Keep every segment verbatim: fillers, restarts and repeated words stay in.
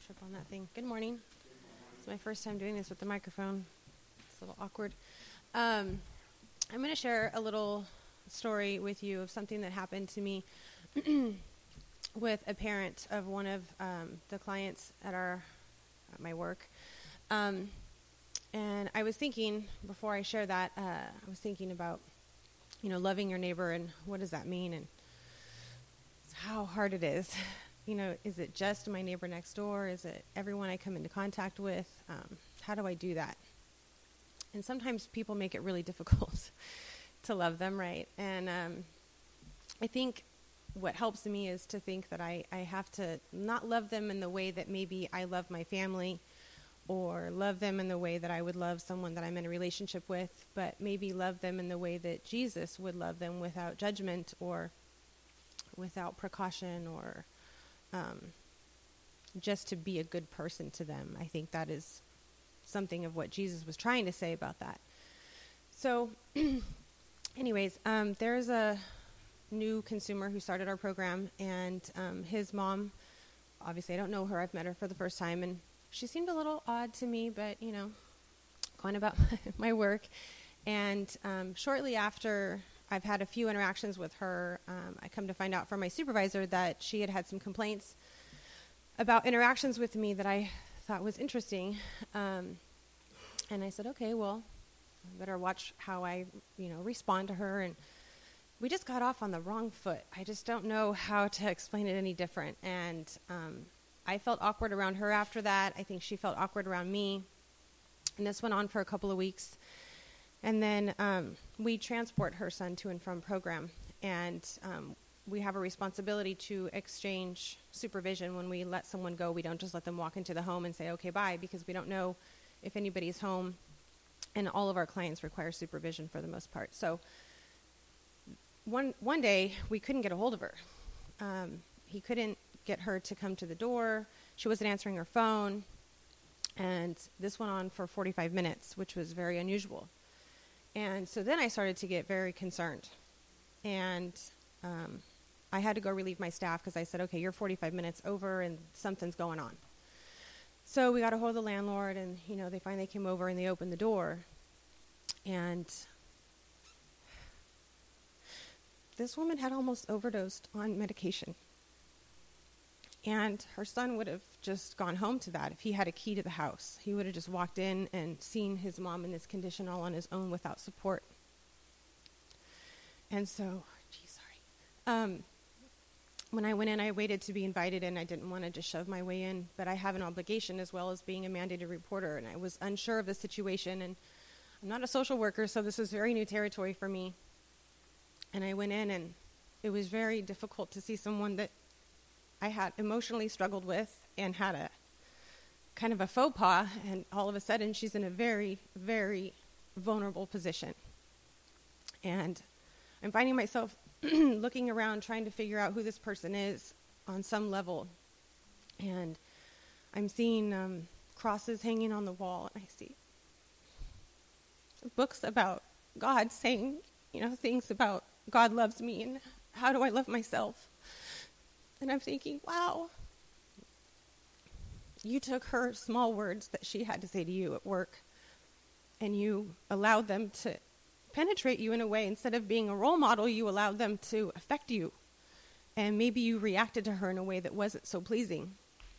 trip on that thing. Good morning. It's my first time doing this with the microphone. It's a little awkward. Um, I'm going to share a little story with you of something that happened to me with a parent of one of um, the clients at our at my work. Um, and I was thinking, before I share that, uh, I was thinking about, you know, loving your neighbor and what does that mean and how hard it is. You know, is it just my neighbor next door? Is it everyone I come into contact with? Um, how do I do that? And sometimes people make it really difficult to love them, right? And um, I think what helps me is to think that I, I have to not love them in the way that maybe I love my family or love them in the way that I would love someone that I'm in a relationship with, but maybe love them in the way that Jesus would love them, without judgment or without precaution, or um, just to be a good person to them. I think that is something of what Jesus was trying to say about that. So anyways, um, there's a new consumer who started our program, and um, his mom, obviously I don't know her, I've met her for the first time, and she seemed a little odd to me, but, you know, going about my work. And um, shortly after I've had a few interactions with her, um, I come to find out from my supervisor that she had had some complaints about interactions with me that I thought was interesting. Um, and I said, okay, well, I better watch how I, you know, respond to her. And we just got off on the wrong foot. I just don't know how to explain it any different. And um, I felt awkward around her after that. I think she felt awkward around me. And this went on for a couple of weeks. And then um, we transport her son to and from program. And um, we have a responsibility to exchange supervision. When we let someone go, we don't just let them walk into the home and say, okay, bye, because we don't know if anybody's home. And all of our clients require supervision for the most part. So one one day, we couldn't get a hold of her. Um, he couldn't get her to come to the door. She wasn't answering her phone. And this went on for forty-five minutes, which was very unusual. And so then I started to get very concerned. And um, I had to go relieve my staff because I said, okay, you're forty-five minutes over and something's going on. So we got a hold of the landlord, and, you know, they finally came over and they opened the door. And this woman had almost overdosed on medication. And her son would have just gone home to that if he had a key to the house. He would have just walked in and seen his mom in this condition all on his own without support. And so, geez, sorry. Um, when I went in, I waited to be invited in. I didn't want to just shove my way in, but I have an obligation as well as being a mandated reporter, and I was unsure of the situation. And I'm not a social worker, so this was very new territory for me. And I went in, and it was very difficult to see someone that I had emotionally struggled with and had a kind of a faux pas, and all of a sudden she's in a very, very vulnerable position. And I'm finding myself looking around trying to figure out who this person is on some level. And I'm seeing um, crosses hanging on the wall, and I see books about God saying, you know, things about God loves me and how do I love myself. And I'm thinking, wow, you took her small words that she had to say to you at work, and you allowed them to penetrate you in a way. Instead of being a role model, you allowed them to affect you. And maybe you reacted to her in a way that wasn't so pleasing.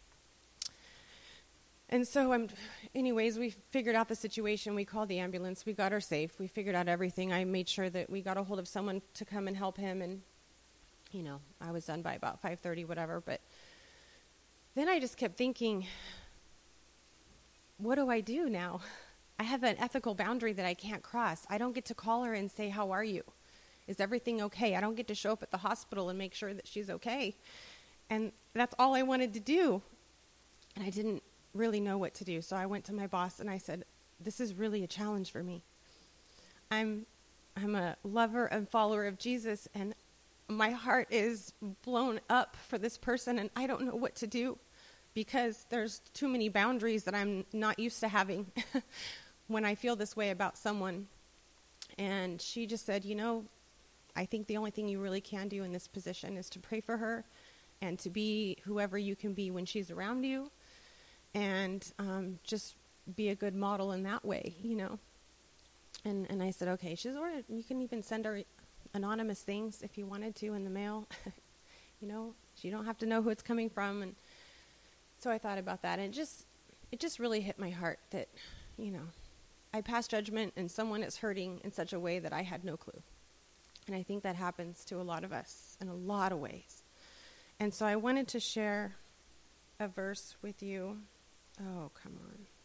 And so, I'm, anyways, we figured out the situation. We called the ambulance. We got her safe. We figured out everything. I made sure that we got a hold of someone to come and help him, and you know, I was done by about five thirty, whatever. But then I just kept thinking, what do I do now? I have an ethical boundary that I can't cross. I don't get to call her and say, how are you? Is everything okay? I don't get to show up at the hospital and make sure that she's okay. And that's all I wanted to do. And I didn't really know what to do. So I went to my boss and I said, this is really a challenge for me. I'm I'm a lover and follower of Jesus, and my heart is blown up for this person, and I don't know what to do because there's too many boundaries that I'm not used to having when I feel this way about someone. And she just said, you know, I think the only thing you really can do in this position is to pray for her and to be whoever you can be when she's around you. and um, just be a good model in that way, you know. And and I said, okay. She says, or you can even send her anonymous things if you wanted to in the mail. You know, you don't have to know who it's coming from. And so I thought about that, and it just it just really hit my heart that, you know, I pass judgment and someone is hurting in such a way that I had no clue. And I think that happens to a lot of us in a lot of ways. And so I wanted to share a verse with you. Oh, come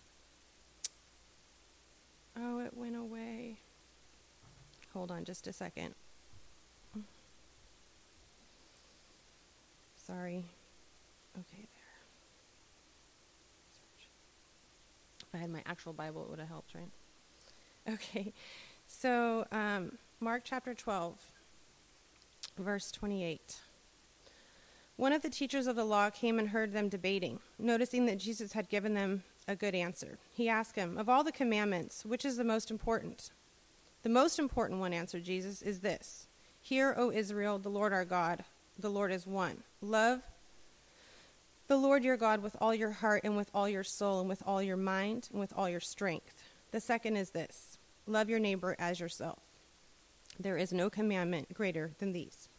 on. Oh, it went away. Hold on just a second. Sorry. Okay, there. Search. If I had my actual Bible, it would have helped, right? Okay. So, um, Mark chapter twelve, verse twenty-eight. One of the teachers of the law came and heard them debating. Noticing that Jesus had given them a good answer, he asked him, of all the commandments, which is the most important? The most important one, answered Jesus, is this. Hear, O Israel, the Lord our God, the Lord is one. Love the Lord your God with all your heart and with all your soul and with all your mind and with all your strength. The second is this. Love your neighbor as yourself. There is no commandment greater than these.